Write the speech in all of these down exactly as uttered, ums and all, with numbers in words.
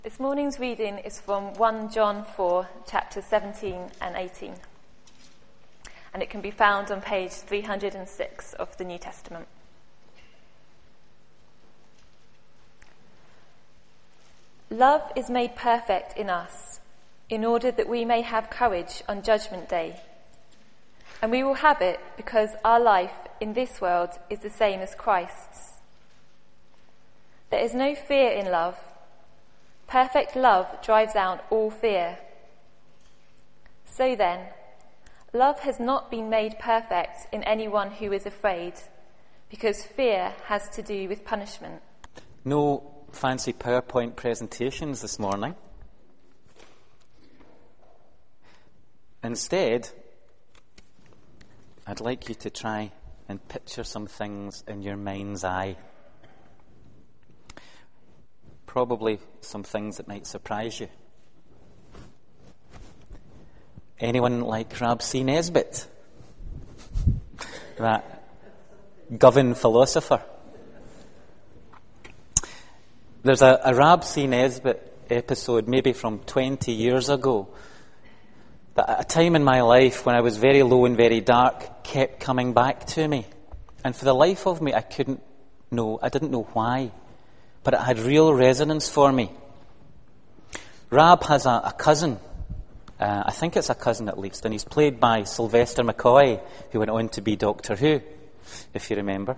This morning's reading is from First John four, chapters seventeen and eighteen. And it can be found on page three hundred six of the New Testament. Love is made perfect in us, in order that we may have courage on Judgment Day. And we will have it because our life in this world is the same as Christ's. There is no fear in love. Perfect love drives out all fear. So then, love has not been made perfect in anyone who is afraid, because fear has to do with punishment. No fancy PowerPoint presentations this morning. Instead, I'd like you to try and picture some things in your mind's eye. Probably some things that might surprise you. Anyone like Rab C. Nesbitt? That Govan philosopher. There's a, a Rab C. Nesbitt episode, maybe from twenty years ago, that at a time in my life when I was very low and very dark, kept coming back to me. And for the life of me, I couldn't know, I didn't know why. But it had real resonance for me. Rab has a, a cousin, uh, I think it's a cousin at least, and he's played by Sylvester McCoy, who went on to be Doctor Who, if you remember.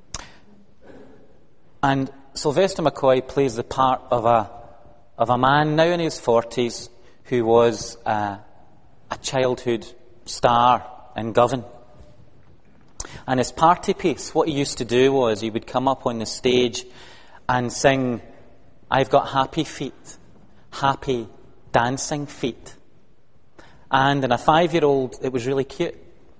And Sylvester McCoy plays the part of a of a man now in his forties who was uh, a childhood star in Govan. And his party piece, what he used to do was he would come up on the stage and sing, "I've got happy feet, happy dancing feet." And in a five-year-old, it was really cute.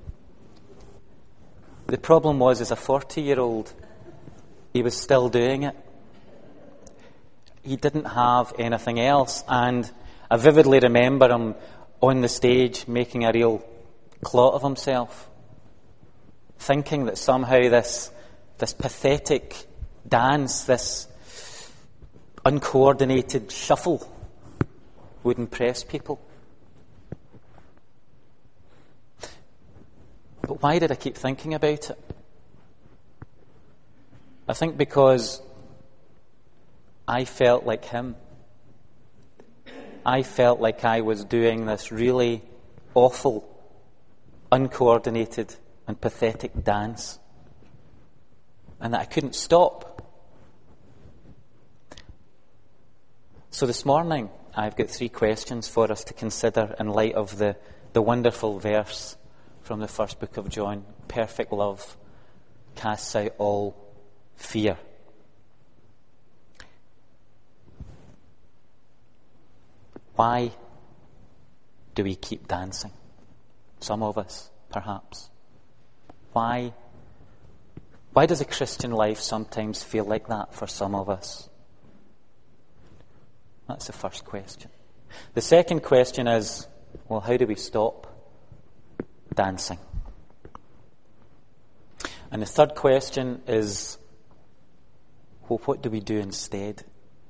The problem was, as a forty-year-old, he was still doing it. He didn't have anything else. And I vividly remember him on the stage making a real clot of himself, thinking that somehow this, this pathetic dance, this uncoordinated shuffle would impress people. But why did I keep thinking about it? I think because I felt like him. I felt like I was doing this really awful, uncoordinated and pathetic dance, and that I couldn't stop. So this morning, I've got three questions for us to consider in light of the, the wonderful verse from the first book of John. Perfect love casts out all fear. Why do we keep dancing? Some of us, perhaps. Why? Why does a Christian life sometimes feel like that for some of us? That's the first question. The second question is, well, how do we stop dancing? And the third question is, well, what do we do instead?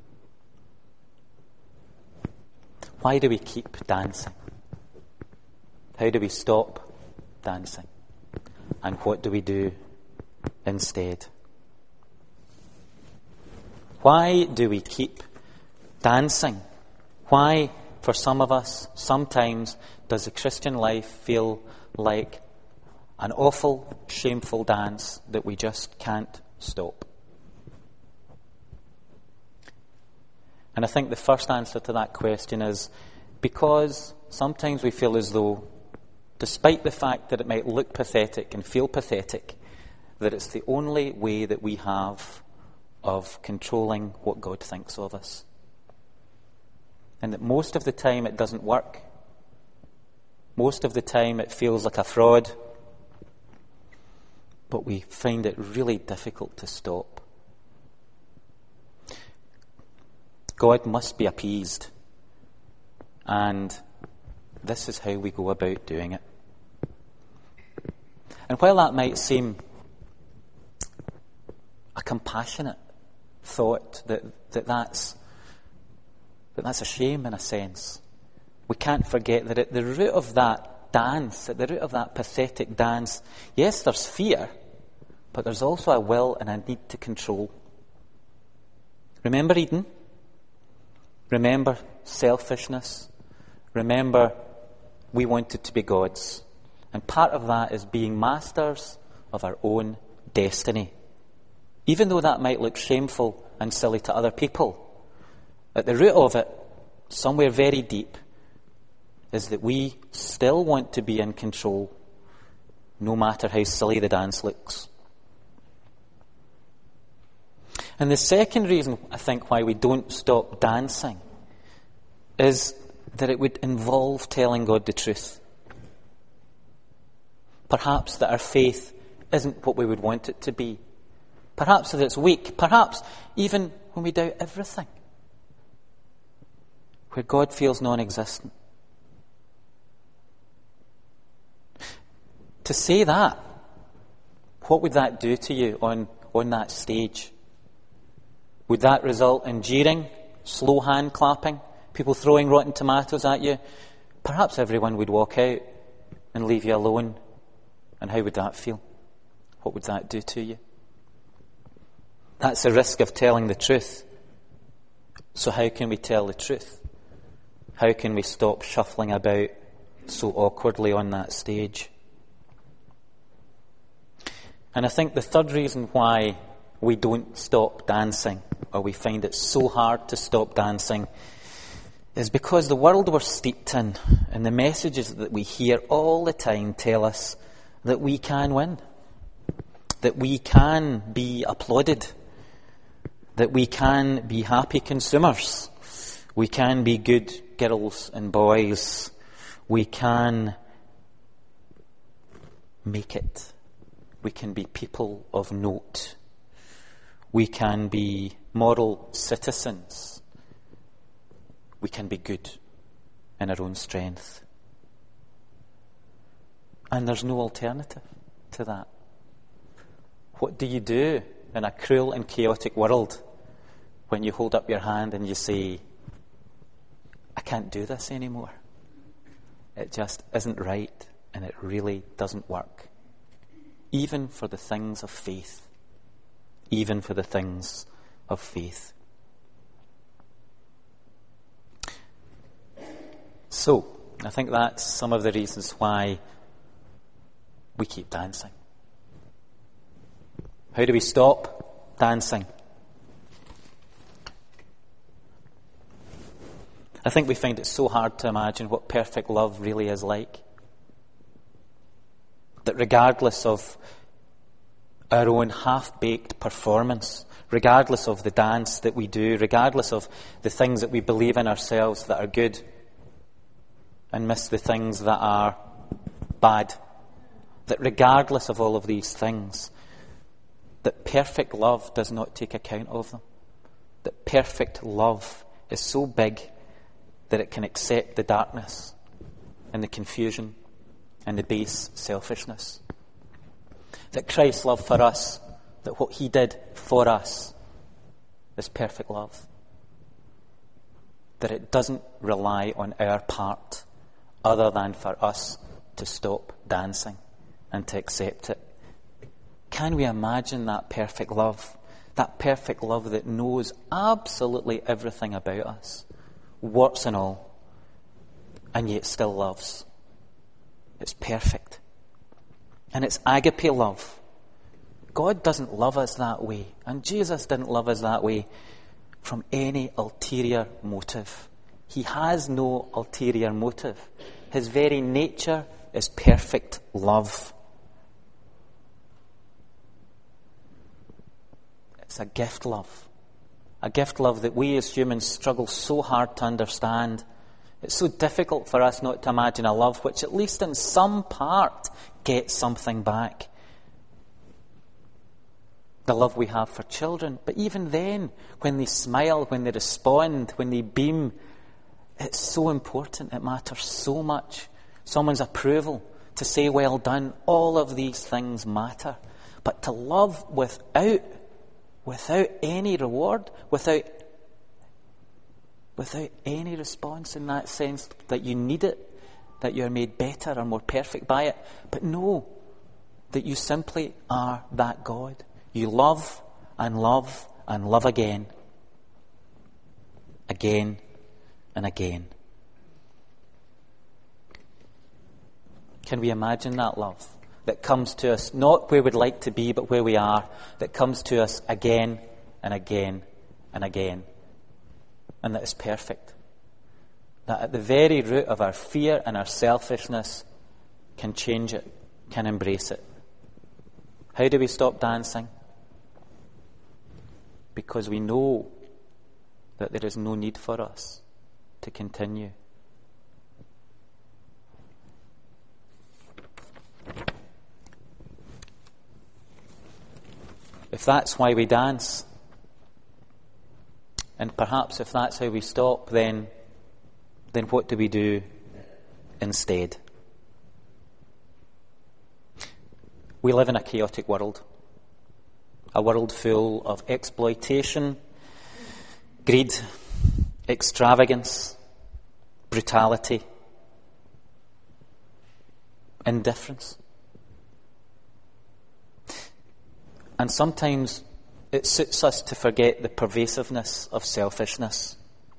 Why do we keep dancing? How do we stop dancing? And what do we do instead? Why do we keep dancing? Why, for some of us, sometimes does the Christian life feel like an awful, shameful dance that we just can't stop? And I think the first answer to that question is because sometimes we feel as though, despite the fact that it might look pathetic and feel pathetic, that it's the only way that we have of controlling what God thinks of us. And that most of the time it doesn't work. Most of the time it feels like a fraud. But we find it really difficult to stop. God must be appeased. And this is how we go about doing it. And while that might seem a compassionate thought, that, that that's But that's a shame in a sense. We can't forget that at the root of that dance, at the root of that pathetic dance, yes, there's fear, but there's also a will and a need to control. Remember Eden? Remember selfishness? Remember we wanted to be gods. And part of that is being masters of our own destiny. Even though that might look shameful and silly to other people, at the root of it, somewhere very deep, is that we still want to be in control, no matter how silly the dance looks. And the second reason, I think, why we don't stop dancing is that it would involve telling God the truth. Perhaps that our faith isn't what we would want it to be. Perhaps that it's weak. Perhaps even when we doubt everything, where God feels non-existent. To say that, what would that do to you on, on that stage? Would that result in jeering, slow hand clapping, people throwing rotten tomatoes at you? Perhaps everyone would walk out and leave you alone. And how would that feel? What would that do to you? That's the risk of telling the truth. So how can we tell the truth? How can we stop shuffling about so awkwardly on that stage? And I think the third reason why we don't stop dancing, or we find it so hard to stop dancing, is because the world we're steeped in and the messages that we hear all the time tell us that we can win, that we can be applauded, that we can be happy consumers, we can be good girls and boys, we can make it, we can be people of note, we can be moral citizens, we can be good in our own strength. And there's no alternative to that. What do you do in a cruel and chaotic world when you hold up your hand and you say, I can't do this anymore? It just isn't right, and it really doesn't work. Even for the things of faith. Even for the things of faith. So, I think that's some of the reasons why we keep dancing. How do we stop dancing? I think we find it so hard to imagine what perfect love really is like. That regardless of our own half-baked performance, regardless of the dance that we do, regardless of the things that we believe in ourselves that are good, and miss the things that are bad, that regardless of all of these things, that perfect love does not take account of them. That perfect love is so big that it can accept the darkness and the confusion and the base selfishness. That Christ's love for us, that what he did for us, is perfect love. That it doesn't rely on our part other than for us to stop dancing and to accept it. Can we imagine that perfect love? That perfect love that knows absolutely everything about us, warts and all, and yet still loves. It's perfect. And it's agape love. God doesn't love us that way, and Jesus didn't love us that way from any ulterior motive. He has no ulterior motive. His very nature is perfect love. It's a gift love. A gift love that we as humans struggle so hard to understand. It's so difficult for us not to imagine a love which at least in some part gets something back. The love we have for children. But even then, when they smile, when they respond, when they beam, it's so important. It matters so much. Someone's approval, to say well done, all of these things matter. But to love without, without any reward, without, without any response in that sense that you need it, that you're made better or more perfect by it. But know that you simply are that God. You love and love and love again. Again and again. Can we imagine that love that comes to us, not where we'd like to be, but where we are, that comes to us again and again and again, and that is perfect? That at the very root of our fear and our selfishness can change it, can embrace it. How do we stop dancing? Because we know that there is no need for us to continue. If that's why we dance, and perhaps if that's how we stop, then then what do we do instead? We live in a chaotic world. A world full of exploitation, greed, extravagance, brutality, indifference. And sometimes it suits us to forget the pervasiveness of selfishness.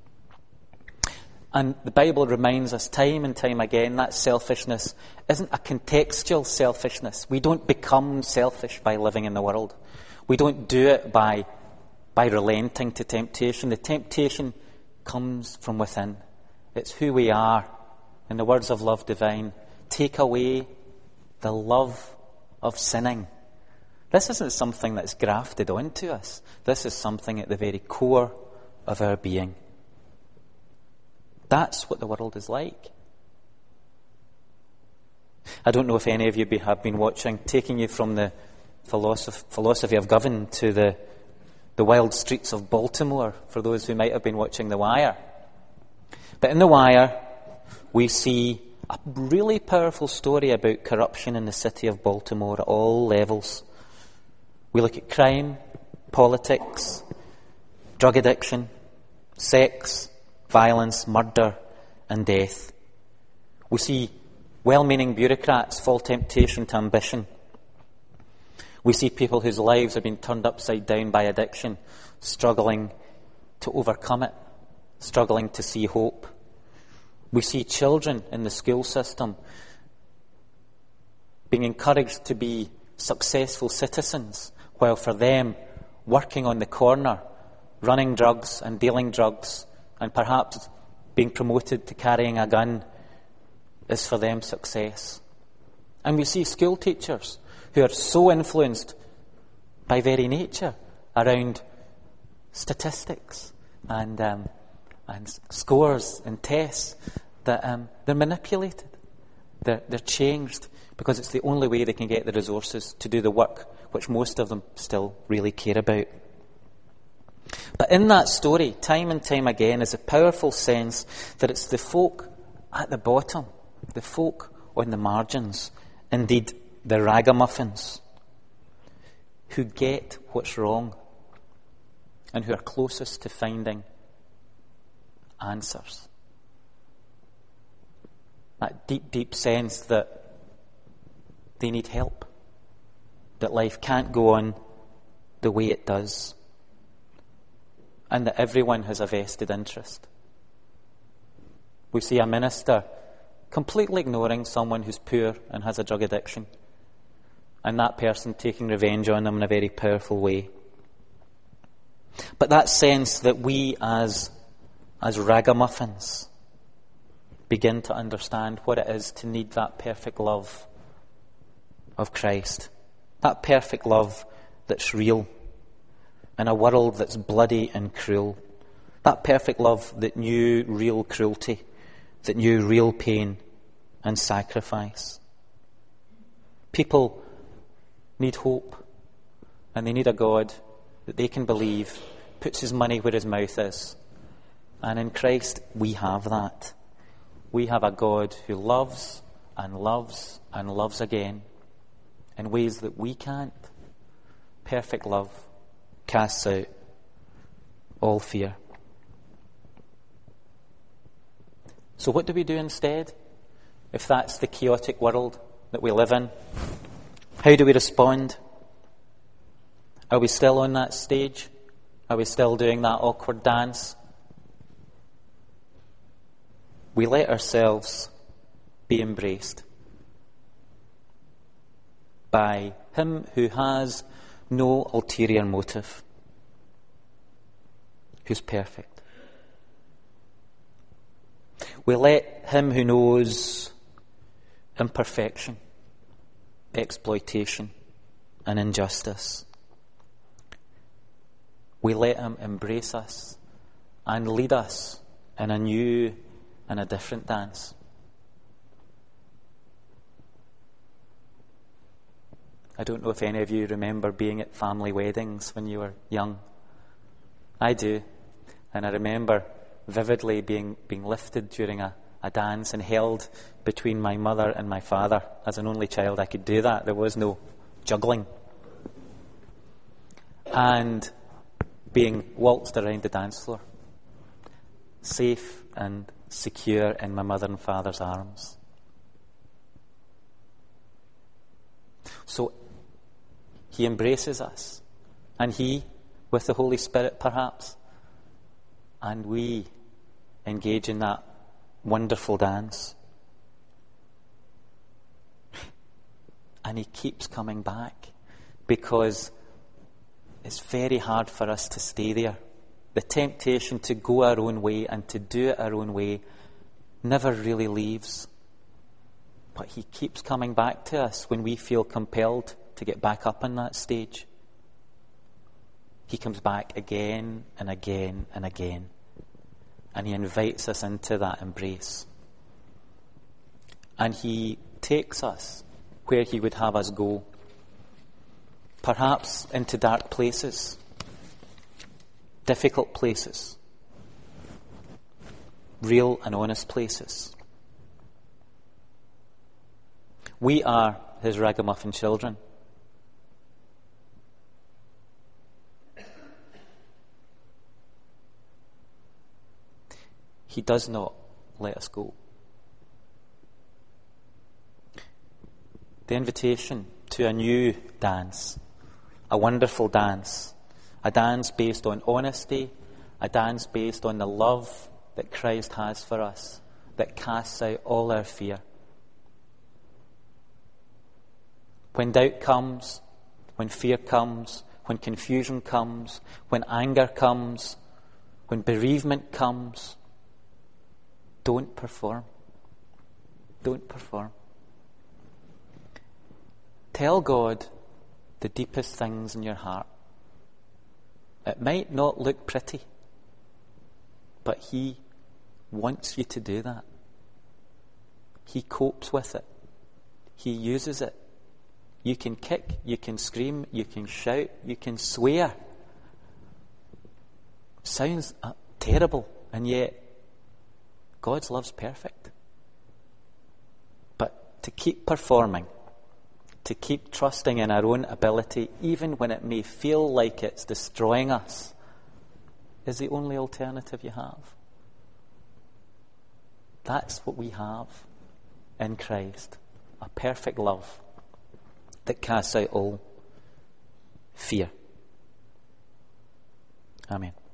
And the Bible reminds us time and time again that selfishness isn't a contextual selfishness. We don't become selfish by living in the world. We don't do it by, by relenting to temptation. The temptation comes from within. It's who we are. In the words of Love Divine, take away the love of sinning. This isn't something that's grafted onto us. This is something at the very core of our being. That's what the world is like. I don't know if any of you be, have been watching, taking you from the philosophy, philosophy of govern to the, the wild streets of Baltimore, for those who might have been watching The Wire. But in The Wire, we see a really powerful story about corruption in the city of Baltimore at all levels. We look at crime, politics, drug addiction, sex, violence, murder, and death. We see well-meaning bureaucrats fall temptation to ambition. We see people whose lives have been turned upside down by addiction, struggling to overcome it, struggling to see hope. We see children in the school system being encouraged to be successful citizens, while for them, working on the corner, running drugs and dealing drugs, and perhaps being promoted to carrying a gun, is for them success. And we see school teachers who are so influenced by very nature around statistics and um, and scores and tests that um, they're manipulated, they're, they're changed, because it's the only way they can get the resources to do the work which most of them still really care about. But in that story, time and time again, is a powerful sense that it's the folk at the bottom, the folk on the margins, indeed the ragamuffins, who get what's wrong and who are closest to finding answers. That deep, deep sense that they need help, that life can't go on the way it does, and that everyone has a vested interest. We see a minister completely ignoring someone who's poor and has a drug addiction, and that person taking revenge on them in a very powerful way. But that sense that we as, as ragamuffins begin to understand what it is to need that perfect love of Christ, that perfect love that's real in a world that's bloody and cruel, that perfect love that knew real cruelty, that knew real pain and sacrifice. People need hope, and they need a God that they can believe puts his money where his mouth is. And in Christ we have that. We have a God who loves and loves and loves again in ways that we can't. Perfect love casts out all fear. So what do we do instead? If that's the chaotic world that we live in, how do we respond? Are we still on that stage? Are we still doing that awkward dance? We let ourselves be embraced by him who has no ulterior motive, who's perfect. We let him who knows imperfection, exploitation, and injustice, we let him embrace us and lead us in a new and a different dance. I don't know if any of you remember being at family weddings when you were young. I do. And I remember vividly being, being lifted during a, a dance and held between my mother and my father. As an only child, I could do that. There was no juggling. And being waltzed around the dance floor, safe and secure in my mother and father's arms. So he embraces us, and he, with the Holy Spirit perhaps, and we engage in that wonderful dance. And he keeps coming back, because it's very hard for us to stay there. The temptation to go our own way and to do it our own way never really leaves. But he keeps coming back to us when we feel compelled to get back up on that stage. He comes back again and again and again. And he invites us into that embrace. And he takes us where he would have us go. Perhaps into dark places, difficult places, real and honest places. We are his ragamuffin children. He does not let us go. The invitation to a new dance, a wonderful dance, a dance based on honesty, a dance based on the love that Christ has for us, that casts out all our fear. When doubt comes, when fear comes, when confusion comes, when anger comes, when bereavement comes, don't perform. Don't perform. Tell God the deepest things in your heart. It might not look pretty, but he wants you to do that. He copes with it. He uses it. You can kick, you can scream, you can shout, you can swear. Sounds uh, terrible, and yet God's love's perfect. But to keep performing, to keep trusting in our own ability, even when it may feel like it's destroying us, is the only alternative you have. That's what we have in Christ, a perfect love that casts out all fear. Amen.